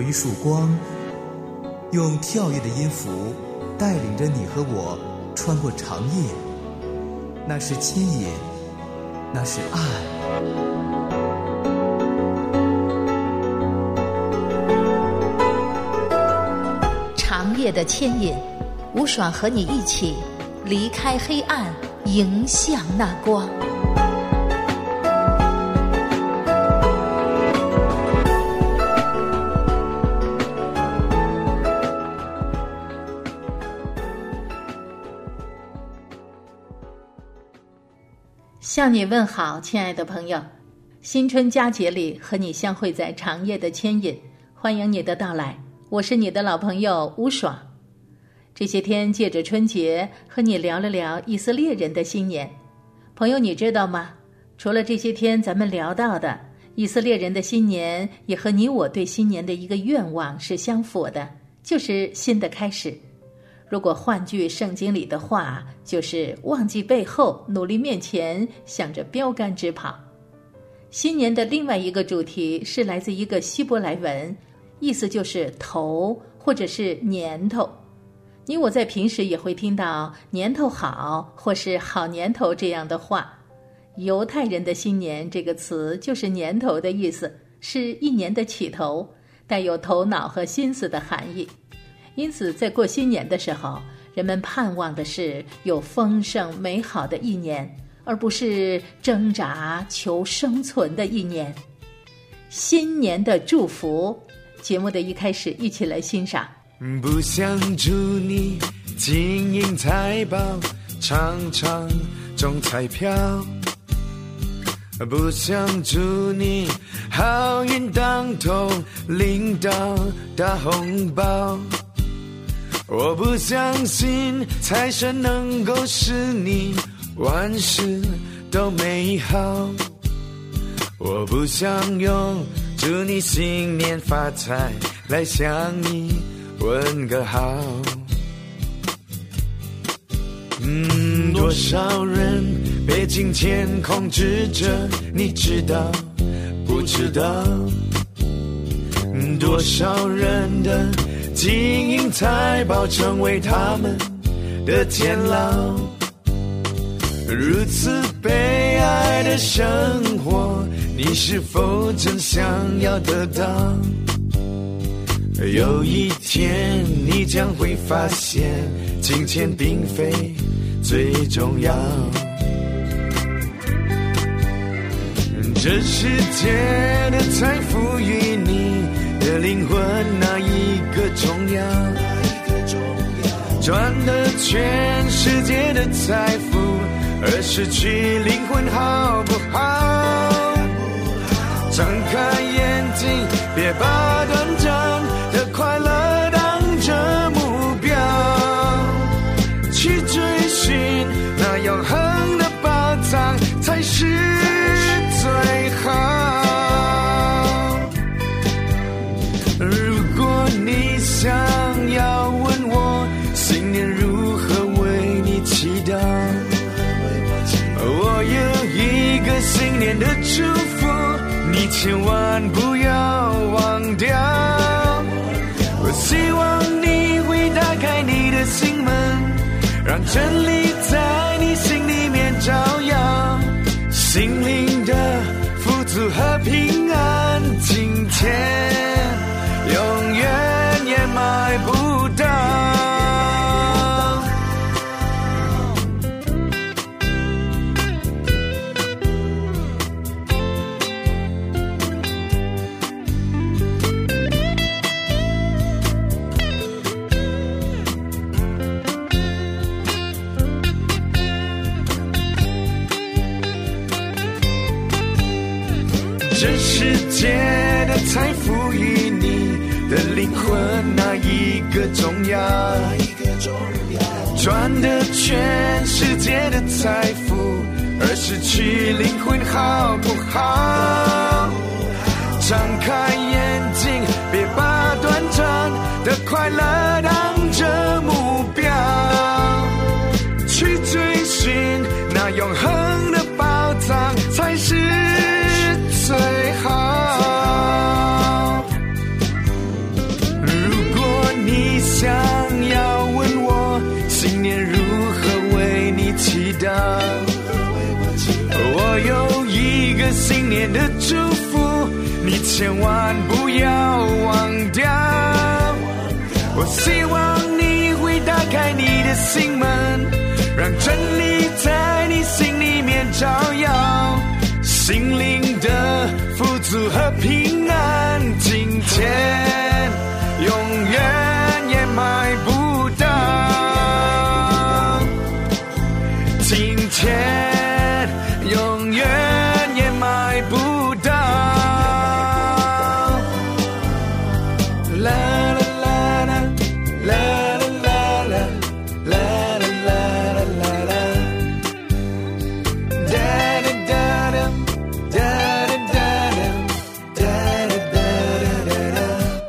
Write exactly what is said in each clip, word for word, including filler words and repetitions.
一束光，用跳跃的音符带领着你和我穿过长夜。那是牵引，那是爱。 长夜的牵引，吴爽和你一起离开黑暗，迎向那光。向你问好，亲爱的朋友，新春佳节里和你相会在长夜的牵引，欢迎你的到来，我是你的老朋友吴爽。这些天借着春节和你聊了聊以色列人的新年。朋友你知道吗？除了这些天咱们聊到的，以色列人的新年也和你我对新年的一个愿望是相符的，就是新的开始。如果换句圣经里的话，就是忘记背后，努力面前，向着标杆直跑。新年的另外一个主题是来自一个希伯来文，意思就是头或者是年头。你我在平时也会听到年头好或是好年头这样的话。犹太人的新年这个词就是年头的意思，是一年的起头，带有头脑和心思的含义。因此在过新年的时候，人们盼望的是有丰盛美好的一年，而不是挣扎求生存的一年。新年的祝福，节目的一开始一起来欣赏。 不想祝你金银财宝，常常中彩票，不想祝你好运当头，领到大红包。我不相信财神能够使你万事都美好，我不想用祝你新年发财来向你问个好。嗯，多少人被金钱控制着，你知道不知道？嗯，多少人的金银财宝成为他们的监牢，如此悲哀的生活，你是否真想要得到？有一天你将会发现，金钱并非最重要。这世界的财富与你的灵魂哪一个重要？赚得全世界的财富，而失去灵魂好不好？张开眼睛，别把短暂的快乐当成目标，去追寻那永恒的宝藏才是最好。如果你想要问我新年如何为你祈祷，我有一个新年的祝福，你千万不要忘掉。我希望你会打开你的心门，让真理在你心里面照耀，心灵的富足和平安，今天永远也买不到。这世界的财富与你的灵魂哪一个重要？赚得全世界的财富，而失去灵魂好不好？张开眼睛，别把短暂的快乐当成目标，去追寻那永恒的宝藏才是最好。 个新年的祝福，你千万不要忘掉。我希望你会打开你的心门，让真理在你心里面照耀，心灵的富足和平安，今天永远也买不到，今天永远也买不到。啦啦啦啦啦啦啦啦啦啦啦，哒哒哒哒哒哒哒哒哒哒哒。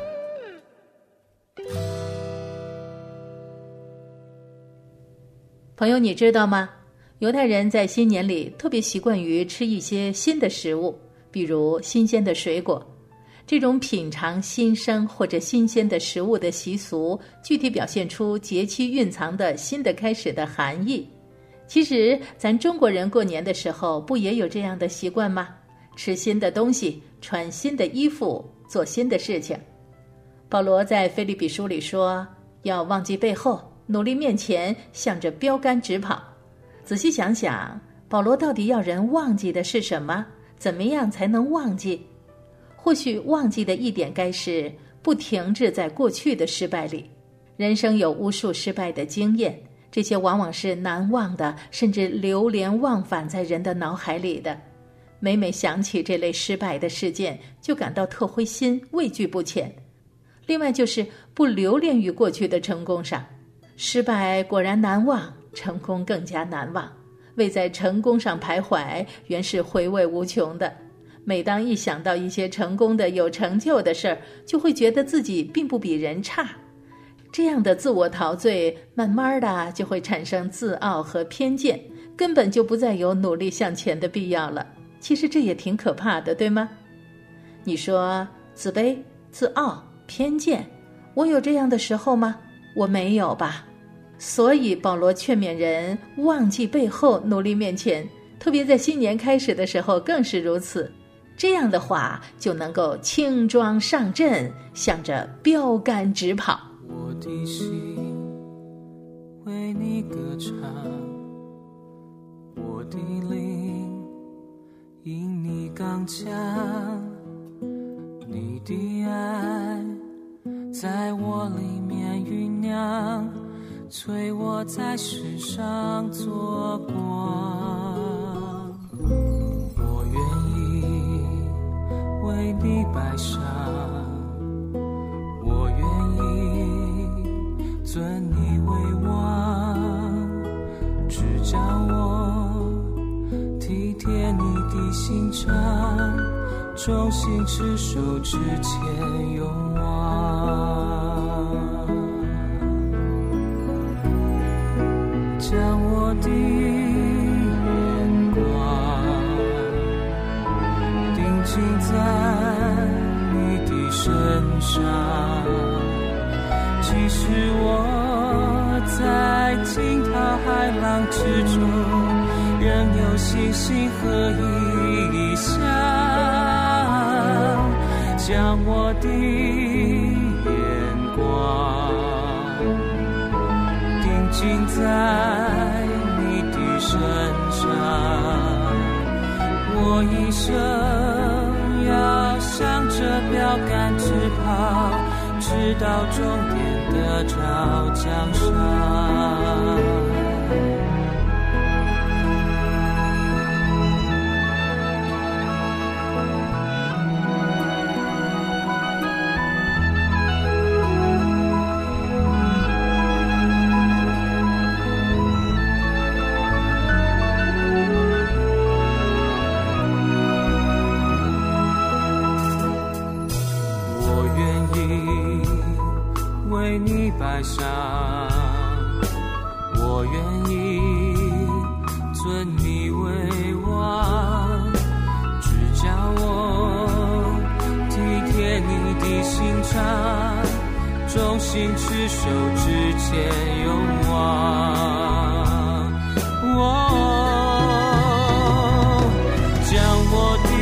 朋友，你知道吗？犹太人在新年里特别习惯于吃一些新的食物，比如新鲜的水果。这种品尝新生或者新鲜的食物的习俗，具体表现出节气蕴藏的新的开始的含义。其实咱中国人过年的时候不也有这样的习惯吗？吃新的东西，穿新的衣服，做新的事情。保罗在腓立比书里说，要忘记背后，努力面前，向着标杆直跑。仔细想想，保罗到底要人忘记的是什么？怎么样才能忘记？或许忘记的一点该是不停滞在过去的失败里。人生有无数失败的经验，这些往往是难忘的，甚至流连忘返在人的脑海里的。每每想起这类失败的事件，就感到特灰心，畏惧不前。另外就是不留恋于过去的成功上，失败果然难忘，成功更加难忘。为在成功上徘徊，原是回味无穷的。每当一想到一些成功的有成就的事儿，就会觉得自己并不比人差。这样的自我陶醉，慢慢的就会产生自傲和偏见，根本就不再有努力向前的必要了。其实这也挺可怕的，对吗？你说自卑、自傲、偏见，我有这样的时候吗？我没有吧。所以保罗劝勉人忘记背后，努力面前，特别在新年开始的时候更是如此。这样的话就能够轻装上阵，向着标杆直跑。 我的心为你歌唱，我的灵因你刚强，你的爱在我里面酝酿，催我在世上做光。我愿意为你摆上，我愿意尊你为王，只叫我体贴你的心肠，衷心持守之前勇往，将我的眼光定睛在你的身上，即使我在惊涛骇浪之中，仍有信心和意向，将我的眼光定睛在你的身上，我一生要向着标杆直跑，直到终点得着奖赏。为你摆上，我愿意尊你为王，只叫我体贴你的心肠，衷心持守之前勇往。哦，将我的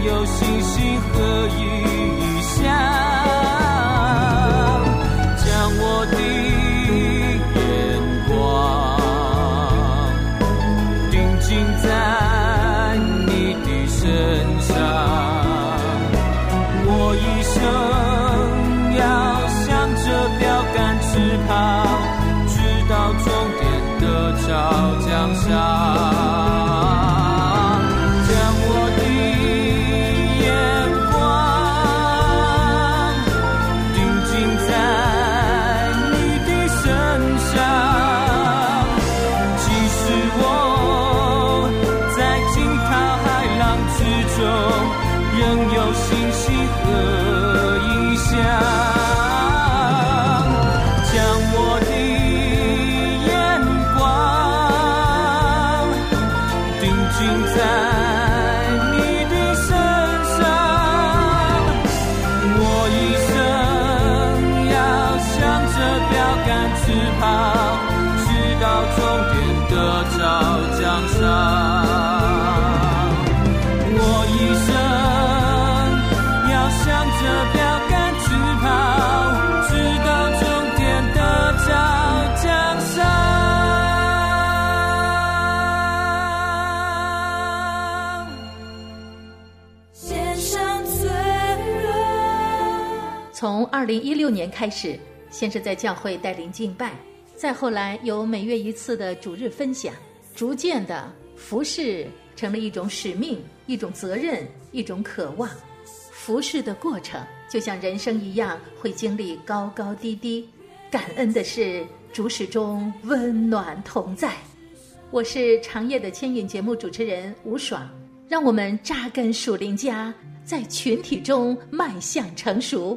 仍有星星和异象，将我的眼光定睛在你的身上，我一生要向着标杆直跑，直到终点的朝江上。 从二零一六年开始，先是在教会带领敬拜，再后来有每月一次的主日分享，逐渐的服事成了一种使命，一种责任，一种渴望。服事的过程就像人生一样，会经历高高低低，感恩的是主始终温暖同在。我是长夜的牵引节目主持人吴爽，让我们扎根属灵家，在群体中迈向成熟。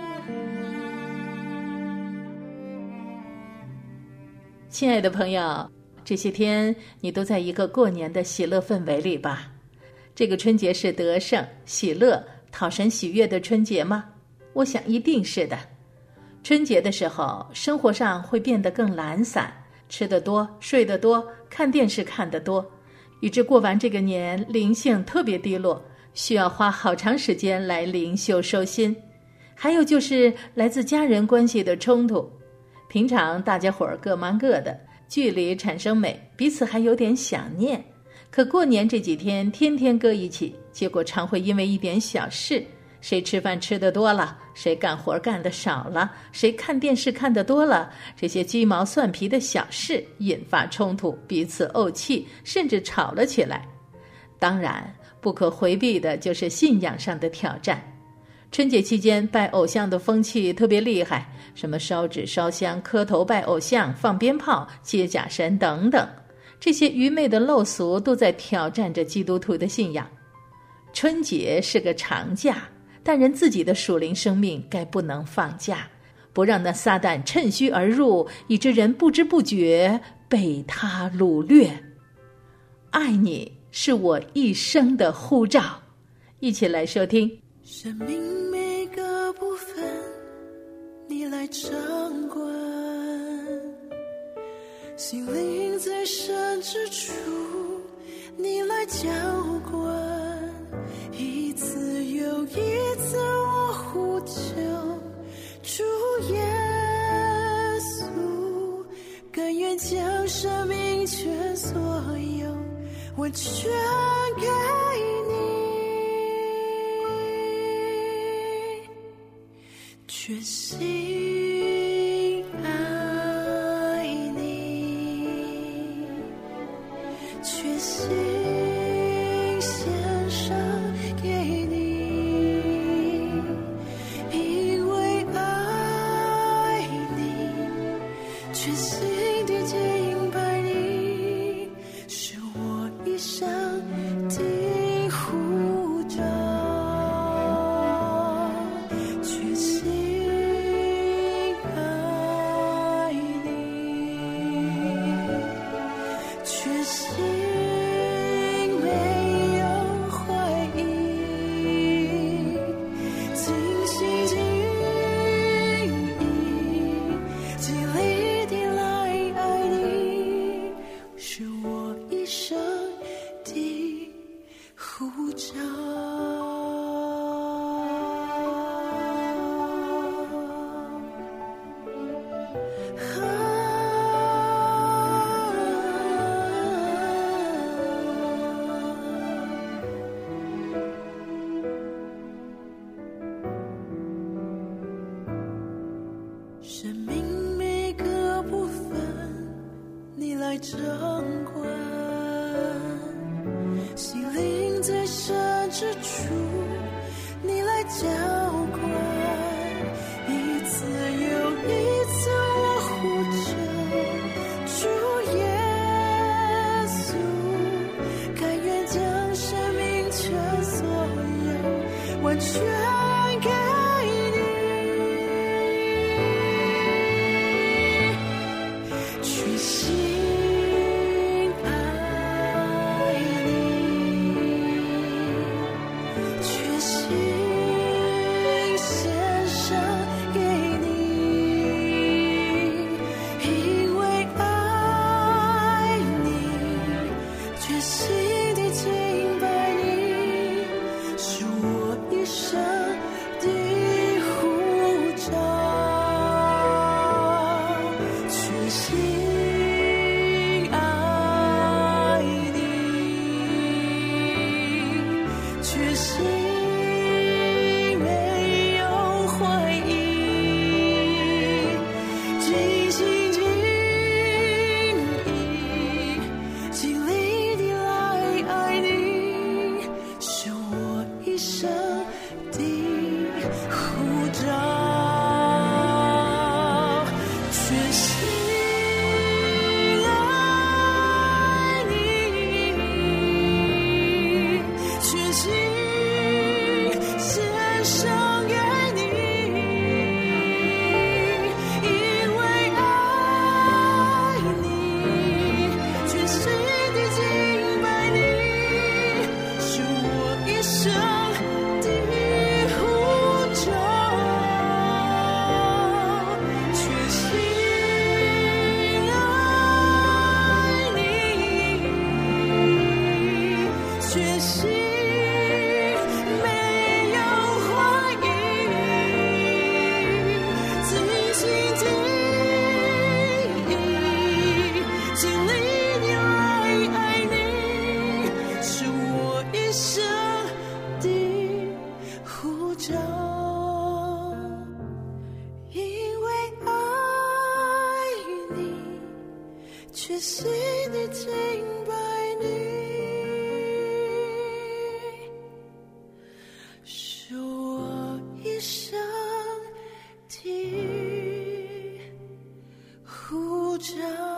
亲爱的朋友，这些天你都在一个过年的喜乐氛围里吧？这个春节是得胜、喜乐、讨神喜悦的春节吗？我想一定是的。春节的时候，生活上会变得更懒散，吃得多，睡得多，看电视看得多，以致过完这个年，灵性特别低落，需要花好长时间来灵修收心。还有就是来自家人关系的冲突。平常大家伙儿各忙各的，距离产生美，彼此还有点想念。可过年这几天天天搁一起，结果常会因为一点小事，谁吃饭吃得多了，谁干活干得少了，谁看电视看得多了，这些鸡毛蒜皮的小事引发冲突，彼此怄气，甚至吵了起来。当然不可回避的就是信仰上的挑战。春节期间拜偶像的风气特别厉害，什么烧纸烧香、磕头拜偶像、放鞭炮、接假神等等，这些愚昧的陋俗都在挑战着基督徒的信仰。春节是个长假，但人自己的属灵生命该不能放假，不让那撒旦趁虚而入，以致人不知不觉被他掳掠。爱你是我一生的呼召，一起来收听。 生命每个部分你来掌管，心灵最深之处你来浇灌，一次又一次我呼求主耶稣，甘愿将生命全所有我全给你，决心爱你，决心献上给你，因为爱你，决心地敬拜你，是我一生的呼召。决心之处，你来浇灌，一次又一次我呼求，主耶稣，甘愿将生命全所有完全给你，全心爱你，全心献上给你，因为爱你，全心地敬拜你，是我一生的呼召，全心爱你，全心没有怀疑，尽心尽意尽力地来爱你，是我一生的呼召，全心爱你，全心献上给你，因为爱你，全心地敬拜你，是我一生的呼召，全心爱你，全心没有怀疑，尽心尽意尽力地来爱你，是我一生的呼召，因为爱你，全心地敬拜你，是我一生的呼召。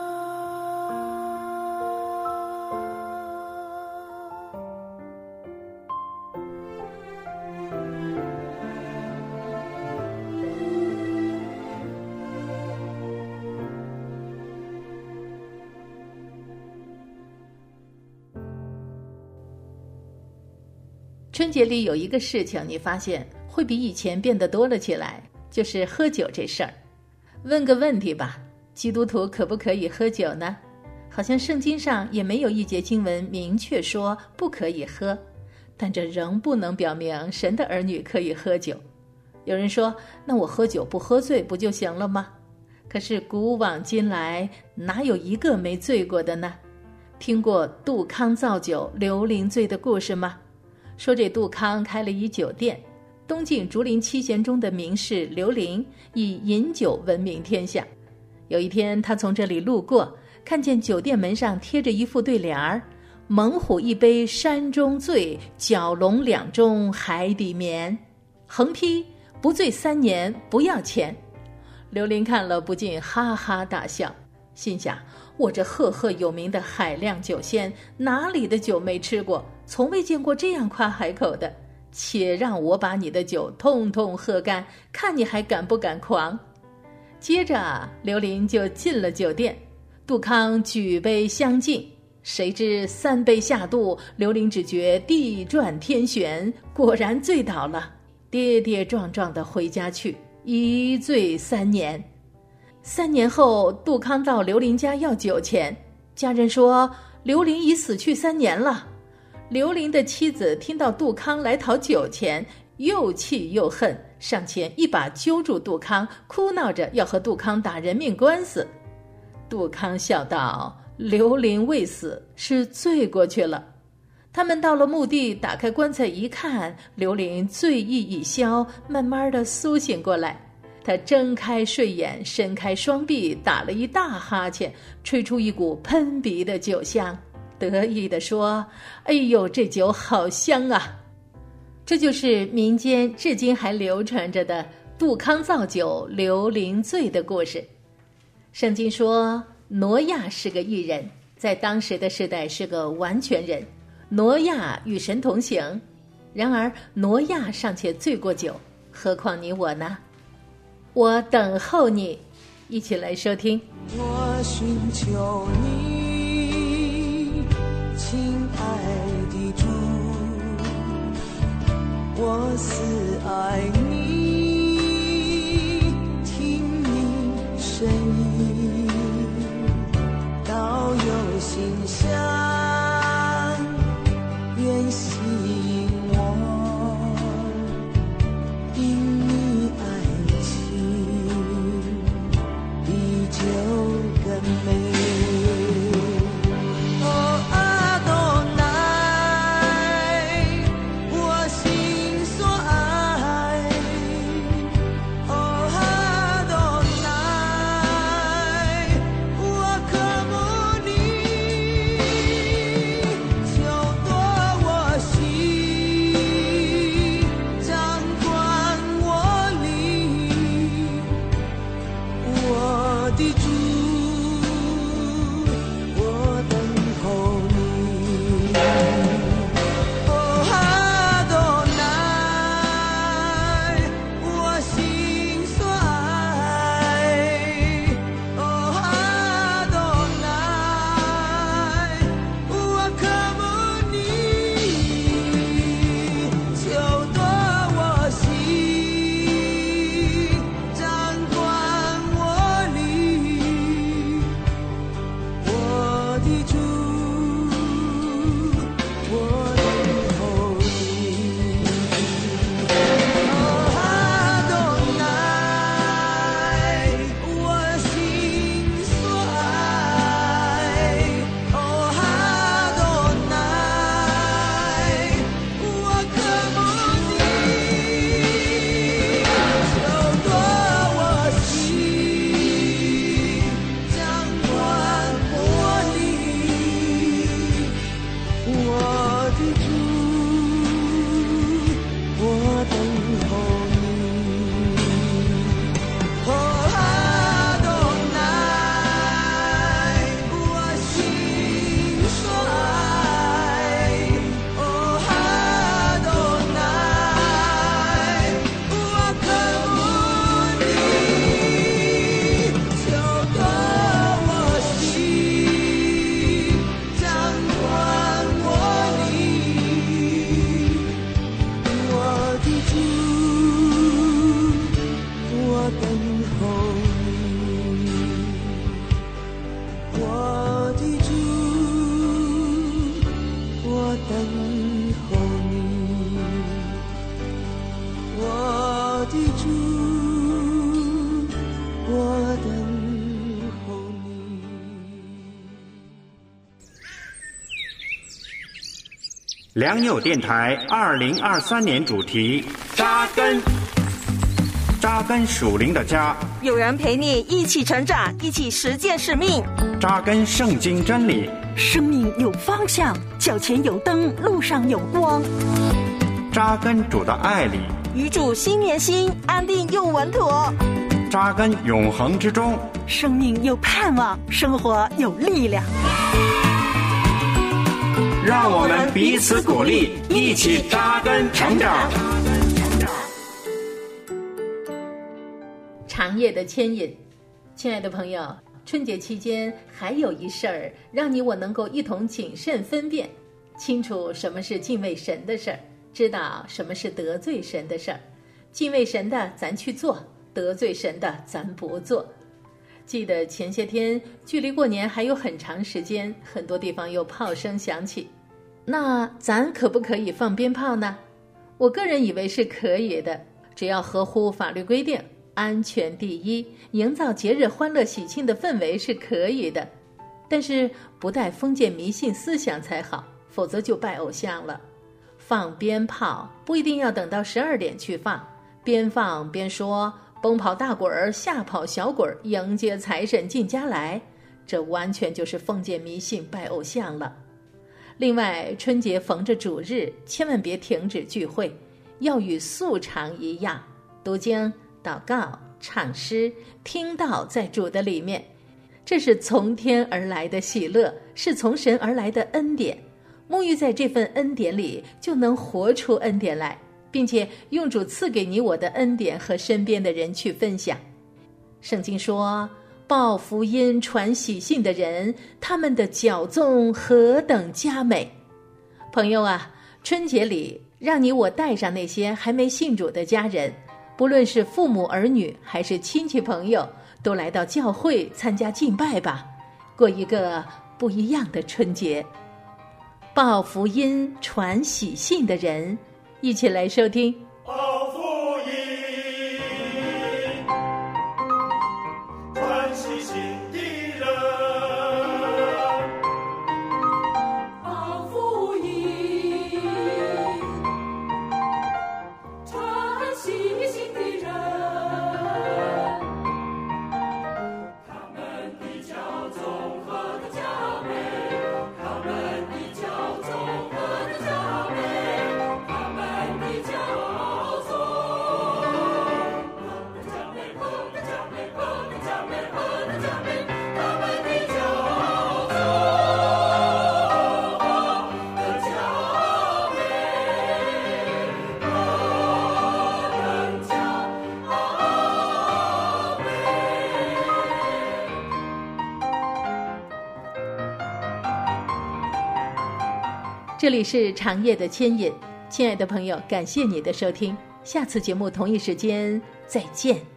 春节里有一个事情，你发现会比以前变得多了起来，就是喝酒这事儿。问个问题吧，基督徒可不可以喝酒呢？好像圣经上也没有一节经文明确说不可以喝，但这仍不能表明神的儿女可以喝酒。有人说，那我喝酒不喝醉不就行了吗？可是古往今来，哪有一个没醉过的呢？听过杜康造酒刘伶醉的故事吗？说这杜康开了一酒店，东晋竹林七贤中的名士刘伶以饮酒闻名天下。有一天他从这里路过，看见酒店门上贴着一副对联儿：猛虎一杯山中醉，蛟龙两盅海底眠，横批不醉三年不要钱。刘伶看了不禁哈哈大笑，心想，我这赫赫有名的海量酒仙，哪里的酒没吃过，从未见过这样夸海口的，且让我把你的酒通通喝干，看你还敢不敢狂。接着刘伶就进了酒店，杜康举杯相敬，谁知三杯下肚，刘伶只觉地转天旋，果然醉倒了，跌跌撞撞地回家去，一醉三年。三年后，杜康到刘伶家要酒钱，家人说刘伶已死去三年了。刘伶的妻子听到杜康来讨酒钱，又气又恨，上前一把揪住杜康，哭闹着要和杜康打人命官司。杜康笑道，刘伶未死，是醉过去了。他们到了墓地，打开棺材一看，刘伶醉意已消，慢慢地苏醒过来。他睁开睡眼，伸开双臂，打了一大哈欠，吹出一股喷鼻的酒香，得意地说，哎呦，这酒好香啊。 这就是民间至今还流传着的杜康造酒刘伶醉的故事。圣经说挪亚是个义人，在当时的时代是个完全人，挪亚与神同行。然而挪亚尚且醉过酒，何况你我呢？我等候你，一起来收听。 我寻求你，亲爱的主，我思爱你，听你声音，道有馨香，愿吸引我，因你爱情比酒更美。哦，阿多乃，我心所爱。哦，阿多乃，我渴慕你，求夺我心，掌管我灵，我的主，我等候你。哦，阿多乃，我心所爱。哦，阿多乃，我渴慕你，求夺我心，掌管我灵，我的主，我等候你。哦，阿多乃，我心所爱。哦，阿多乃，我渴慕你，求夺我心，掌管我灵，我的主，我等候你。哦，阿多乃，我心所爱。哦，阿多乃，我渴慕你，求夺我心，掌管我灵，我的主，我等候你，我的主，我等候你，我的主，我等候你。 良友电台二零二三年主题：扎根。扎根属灵的家， 有人陪你一起成长，一起实践使命。 扎根圣经真理， 生命有方向，脚前有灯，路上有光。 扎根主的爱里， 与主心连心，安定又稳妥。 扎根永恒之中， 生命有盼望，生活有力量。 让我们彼此鼓励，一起扎根成长。 长夜的牵引，亲爱的朋友，春节期间还有一事儿，让你我能够一同谨慎分辨，清楚什么是敬畏神的事儿，知道什么是得罪神的事儿。敬畏神的咱去做，得罪神的咱不做。记得前些天距离过年还有很长时间，很多地方有炮声响起，那咱可不可以放鞭炮呢？我个人以为是可以的，只要合乎法律规定，安全第一，营造节日欢乐喜庆的氛围是可以的，但是不带封建迷信思想才好，否则就拜偶像了。放鞭炮不一定要等到十二点去放，边放边说奔跑大滚儿，吓跑小滚儿，迎接财神进家来，这完全就是封建迷信拜偶像了。另外，春节逢着主日，千万别停止聚会， 要与素常一样，读经、祷告、唱诗、听道在主的里面。这是从天而来的喜乐，是从神而来的恩典。沐浴在这份恩典里，就能活出恩典来，并且用主赐给你我的恩典和身边的人去分享。圣经说，报福音传喜信的人，他们的脚踪何等佳美。朋友啊，春节里让你我带上那些还没信主的家人，不论是父母儿女还是亲戚朋友，都来到教会参加敬拜吧，过一个不一样的春节。报福音传喜信的人，一起来收听。 报福音传喜信的人， 报福音传喜信的人，他们的脚踪何等佳美，他们的脚踪何等佳美，他们的脚踪何等佳美，何等佳美，何等佳美，何等佳美，他们的脚踪何等佳美，何等佳这里是长夜的牵引，亲爱的朋友，感谢你的收听，下次节目同一时间再见。